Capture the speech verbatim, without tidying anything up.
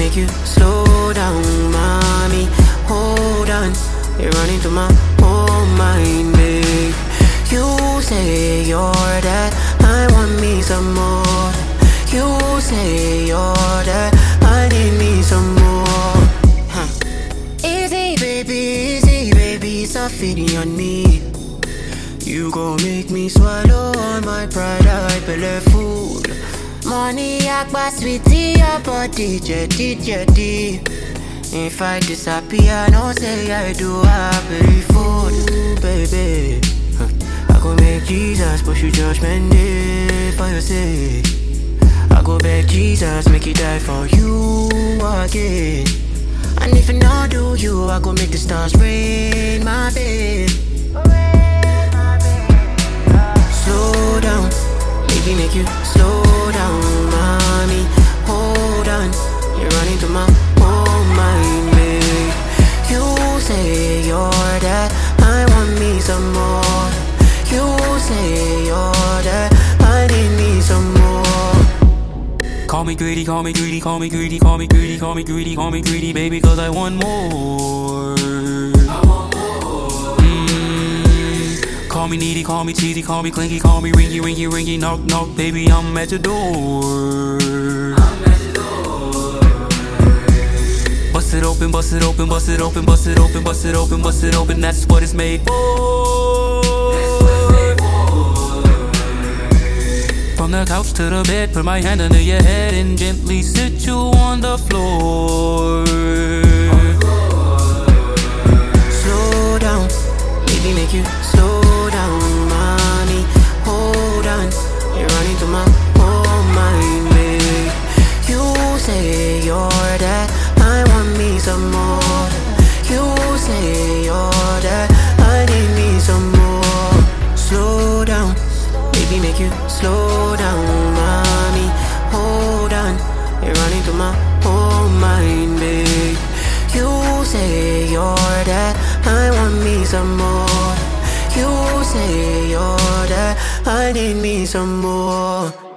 make you slow down, mommy. Hold on, you're running through my whole mind, babe. You say you're that, I want me some more. You say you're that, I need me some more. Huh. Easy, baby, easy, baby, suffering on me. You gon' make me swallow all my pride, I belly food. Money, akba, sweetie, your body, jetty, jetty. If I disappear, no say I do happy food. Ooh, baby, huh. I go make Jesus push you judgment day for your sake. I go beg Jesus, make it die for you again. And if I not do you, I go make the stars rain, my babe. Slow down, baby, make you slow down, mommy. Hold on, you're running through my whole mind, babe. You say you're that, I want me some more. You say you're that, I need me some more. Call me greedy, call me greedy, call me greedy, call me greedy, call me greedy, call me greedy, baby, cause I want more. I want more. Mm. Call me needy, call me cheesy, call me clinky, call me ringy, ringy, ringy, knock, knock, baby, I'm at your door. I'm at your door. Bust it open, bust it open, bust it open, bust it open, bust it open, bust it open, that's what it's made for. From the couch to the bed, put my hand under your head and gently sit you on the floor. Slow down, baby, make you slow down, mommy. Hold on, you're running through my whole mind, babe. You say you're that, I want me some more. You say you're that, I need me some more. Slow down, baby, make you slow down, mommy. Hold on, you're running through my whole mind, babe. You say you're that, I want me some more. You say you're that, I need me some more.